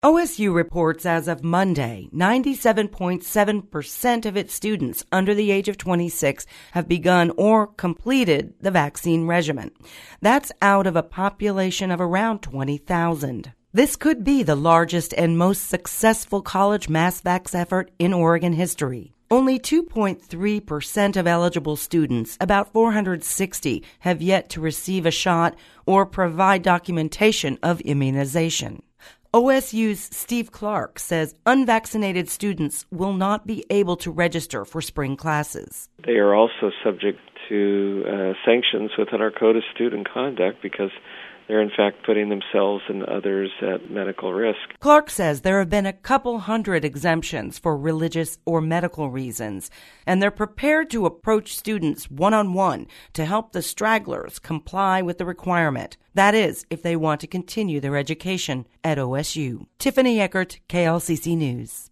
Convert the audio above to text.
OSU reports as of Monday, 97.7% of its students under the age of 26 have begun or completed the vaccine regimen. That's out of a population of around 20,000. This could be the largest and most successful college mass vax effort in Oregon history. Only 2.3% of eligible students, about 460, have yet to receive a shot or provide documentation of immunization. OSU's Steve Clark says unvaccinated students will not be able to register for spring classes. They are also subject to sanctions within our Code of Student Conduct because they're in fact putting themselves and others at medical risk. Clark says there have been a couple hundred exemptions for religious or medical reasons, and they're prepared to approach students one-on-one to help the stragglers comply with the requirement. That is, if they want to continue their education at OSU. Tiffany Eckert, KLCC News.